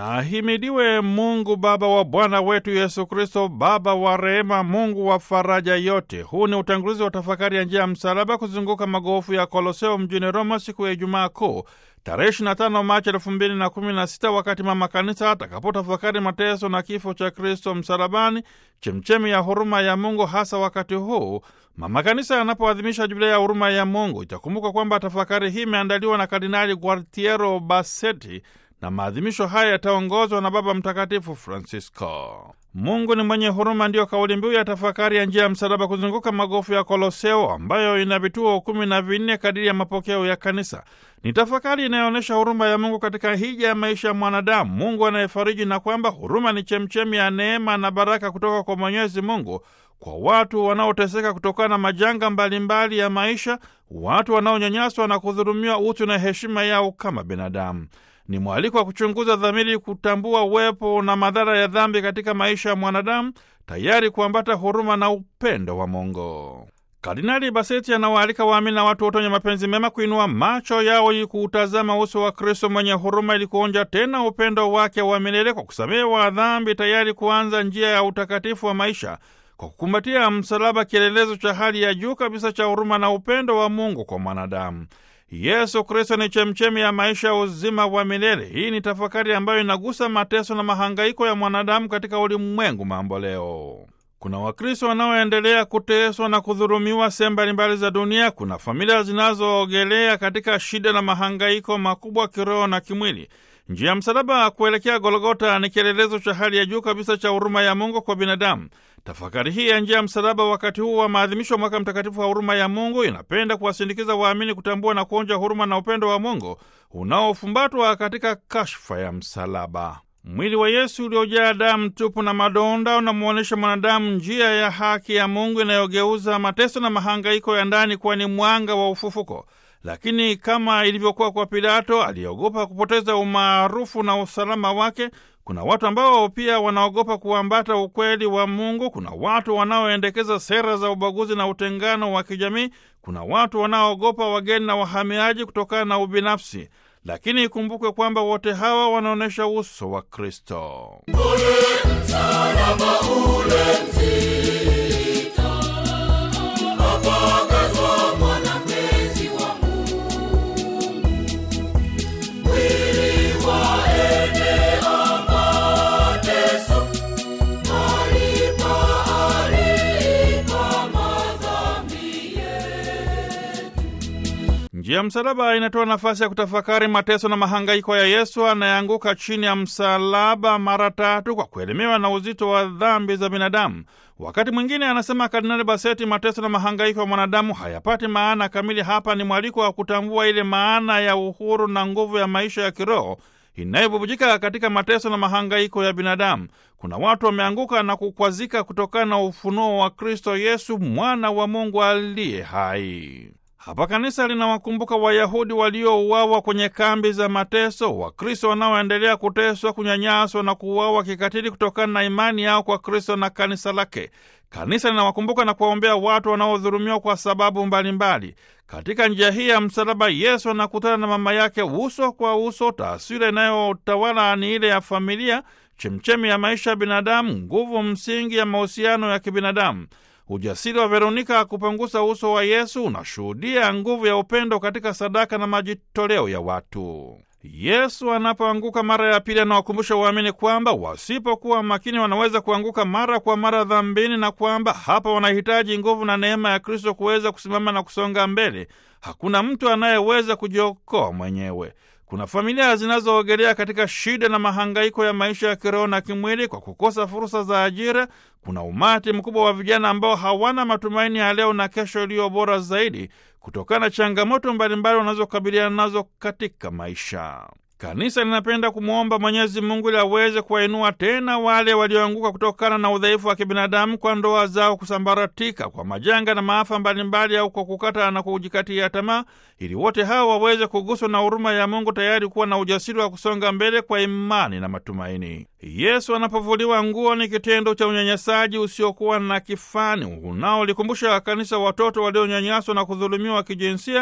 Na ahimidiwe Mungu Baba wa Bwana wetu Yesu Kristo, Baba wa rehema, Mungu wa faraja yote. Huu ni utangulizi wa tafakari ya njia ya msalaba kuzunguka magofu ya Koloseo mjini Roma siku ya Ijumaa Kuu tarehe 25 Machi 2016, wakati Mama Kanisa atakapotafakari mateso na kifo cha Kristo msalabani, chemchemi ya huruma ya Mungu. Hasa wakati huu Mama Kanisa anapoadhimisha jubilei ya huruma ya Mungu, itakumbuka kwamba tafakari hii imeandaliwa na Kardinali Gualtiero Bassetti na maadhimisho haya yataongozwa na Baba Mtakatifu Francisco. Mungu ni mwenye huruma ndiyo kauli mbiu ya tafakari ya njia ya msalaba kuzunguka magofu ya Koloseo, ambayo ina vituo 14 kadiri ya mapokeo ya Kanisa. Ni tafakari inayoonyesha huruma ya Mungu katika hija ya maisha ya mwanadamu, Mungu anayefariji, na kwamba huruma ni chemchemi ya neema na baraka kutoka kwa Mwenyezi Mungu kwa watu wanaoteseka kutokana na majanga mbalimbali ya maisha, watu wanaonyanyaswa na kudhulumiwa utu na heshima yao kama binadamu. Ni mwaliko wa kuchunguza dhamiri, kutambua uwepo na madhara ya dhambi katika maisha ya mwanadamu, tayari kuambata huruma na upendo wa Mungu. Kardinali Bassetti anawaalika waamini na watu wote wenye mapenzi mema kuinua macho yao ili kuutazama uso wa Kristo mwenye huruma, ili kuonja tena upendo wake wa milele kwa kusamehewa dhambi, tayari kuanza njia ya utakatifu wa maisha kwa kukumbatia msalaba, kielelezo cha hali ya juu kabisa cha huruma na upendo wa Mungu kwa mwanadamu. Yesu Kristo ni chemchemi ya maisha ya uzima wa milele. Hii ni tafakari ambayo inagusa mateso na mahangaiko ya mwanadamu katika ulimwengu mambo leo. Kuna Wakristo wanaoendelea kuteswa na kudhulumiwa sehemu mbalimbali za dunia. Kuna familia zinazoogelea katika shida na mahangaiko makubwa kiroho na kimwili. Njia ya msalaba kuelekea Golgota ni kielelezo cha hali ya juu kabisa cha huruma ya Mungu kwa binadamu. Tafakari hii ya njia ya msalaba wakati huu wa maadhimisho wa mwaka mtakatifu wa huruma ya Mungu inapenda kuwasindikiza waamini kutambua na kuonja huruma na upendo wa Mungu unaofumbatwa katika kashfa ya msalaba. Mwili wa Yesu uliojaa damu tupu na madonda unamuonyesha mwanadamu njia ya haki ya Mungu inayogeuza mateso na mahangaiko ya ndani kuwa ni mwanga wa ufufuko. Lakini kama ilivyokuwa kwa Pilato aliogopa kupoteza umaarufu na usalama wake, kuna watu ambao pia wanaogopa kuambata ukweli wa Mungu. Kuna watu wanaoendekeza sera za ubaguzi na utengano wa kijamii. Kuna watu wanaogopa wageni na wahamiaji kutokana na ubinafsi. Lakini ikumbukwe kwamba wote hawa wanaonyesha uso wa Kristo. Ule msalaba ule mzito, apagazwa mwanapezi wa Mungu, mwili waendea mateso, alipa madhambi yetu. Njia ya msalaba inatoa nafasi ya kutafakari mateso na mahangaiko ya Yesu anayeanguka chini ya msalaba mara 3 kwa kuelemewa na uzito wa dhambi za binadamu. Wakati mwingine, anasema Kardinali Bassetti, mateso na mahangaiko ya mwanadamu hayapati maana kamili. Hapa ni mwaliko wa kutambua ile maana ya uhuru na nguvu ya maisha ya kiroho inayobubujika katika mateso na mahangaiko ya binadamu. Kuna watu wameanguka na kukwazika kutokana na ufunuo wa Kristo Yesu, mwana wa Mungu aliye hai. Hapa kanisa linawakumbuka Wayahudi waliouawa kwenye kambi za mateso, Wakristo wanaoendelea kuteswa, kunyanyaswa na kuuawa kikatili kutokana na imani yao kwa Kristo na kanisa lake. Kanisa linawakumbuka na kuwaombea watu wanaodhulumiwa kwa sababu mbalimbali. Katika njia hii ya msalaba, Yesu anakutana na mama yake uso kwa uso. Taswira inayotawala ni ile ya familia, chemchemi ya maisha ya binadamu, nguvu msingi ya mahusiano ya kibinadamu. Ujasiri wa Veronika kupangusa uso wa Yesu unashuhudia nguvu ya upendo katika sadaka na majitoleo ya watu. Yesu anapoanguka mara ya pili, anawakumbusha waamini kwamba wasipokuwa makini wanaweza kuanguka mara kwa mara dhambini, na kwamba hapa wanahitaji nguvu na neema ya Kristo kuweza kusimama na kusonga mbele. Hakuna mtu anayeweza kujiokoa mwenyewe. Kuna familia zinazoogelea katika shida na mahangaiko ya maisha ya kiroho na kimwili kwa kukosa fursa za ajira. Kuna umati mkubwa wa vijana ambao hawana matumaini ya leo na kesho iliyo bora zaidi kutokana na changamoto mbalimbali wanazokabiliana nazo katika maisha. Kanisa linapenda kumwomba Mwenyezi Mungu ili aweze kuwainua tena wale walioanguka kutokana na udhaifu wa kibinadamu, kwa ndoa zao kusambaratika, kwa majanga na maafa mbalimbali, au kwa kukata na kujikatia tamaa, ili wote hawa waweze kuguswa na huruma ya Mungu, tayari kuwa na ujasiri wa kusonga mbele kwa imani na matumaini. Yesu anapovuliwa nguo ni kitendo cha unyanyasaji usiokuwa na kifani unaolikumbusha kanisa watoto walionyanyaswa na kudhulumiwa kijinsia,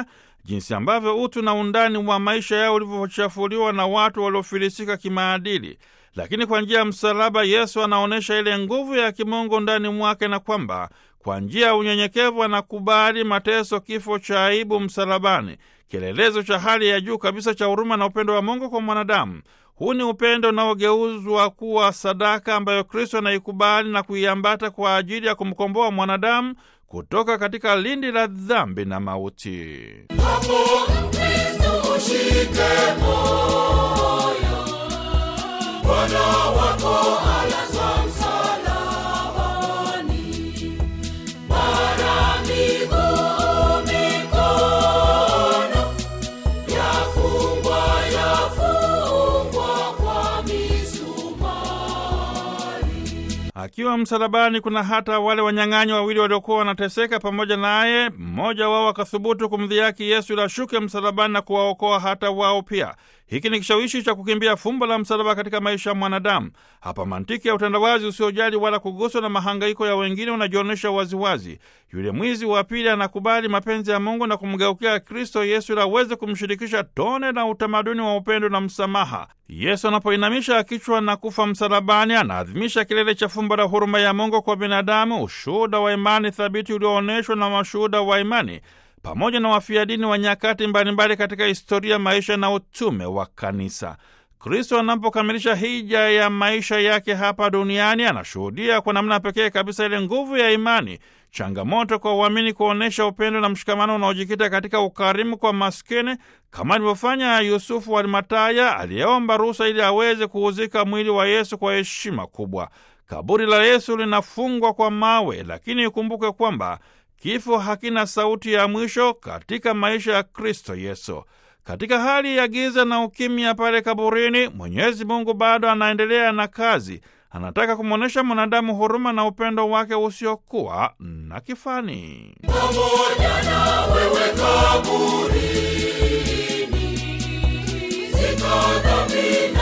jinsi ambavyo utu na undani wa maisha yao ulivyochafuliwa na watu waliofilisika kimaadili. Lakini kwa njia ya msalaba Yesu anaonyesha ile nguvu ya kimungu ndani mwake, na kwamba kwa njia ya unyenyekevu anakubali mateso, kifo cha aibu msalabani, kielelezo cha hali ya juu kabisa cha huruma na upendo wa Mungu kwa mwanadamu. Huu ni upendo unaogeuzwa kuwa sadaka ambayo Kristo anaikubali na kuiambata kwa ajili ya kumkomboa mwanadamu kutoka katika lindi la dhambi na mauti. Hapo Kristo ushike moyo, Bwana wako alazwa msalabani, mara miguu mikono yafungwa kwa misumari. Akiwa msalabani, kuna hata wale wanyang'anyi wawili waliokuwa wanateseka pamoja naye. Mmoja wao akathubutu kumdhihaki Yesu ili ashuke msalabani na kuwaokoa hata wao pia. Hiki ni kishawishi cha kukimbia fumbo la msalaba katika maisha ya mwanadamu. Hapa mantiki ya utandawazi usiojali wala kuguswa na mahangaiko ya wengine unajionyesha waziwazi. Yule mwizi wa pili anakubali mapenzi ya Mungu na kumgeukia Kristo Yesu ili aweze kumshirikisha tone na utamaduni wa upendo na msamaha. Yesu anapoinamisha kichwa na kufa msalabani, anaadhimisha kilele cha fumbo la huruma ya Mungu kwa binadamu, ushuhuda wa imani thabiti ulioonyeshwa na mashuhuda wa imani pamoja na wafia dini wa nyakati mbalimbali katika historia, maisha na utume wa kanisa. Kristo anapokamilisha hija ya maisha yake hapa duniani, anashuhudia kwa namna pekee kabisa ile nguvu ya imani, changamoto kwa uamini kuonesha upendo na mshikamano unaojikita katika ukarimu kwa maskini, kama alivyofanya Yusufu wa Arimataya aliyeomba ruhusa ili aweze kuuzika mwili wa Yesu kwa heshima kubwa. Kaburi la Yesu linafungwa kwa mawe, lakini ikumbuke kwamba kifo hakina sauti ya mwisho katika maisha ya Kristo Yesu. Katika hali ya giza na ukimya pale kaburini, Mwenyezi Mungu bado anaendelea na kazi. Anataka kumwonyesha mwanadamu huruma na upendo wake usiokuwa na kifani. Pamoja na wewe kaburini, zika dhambi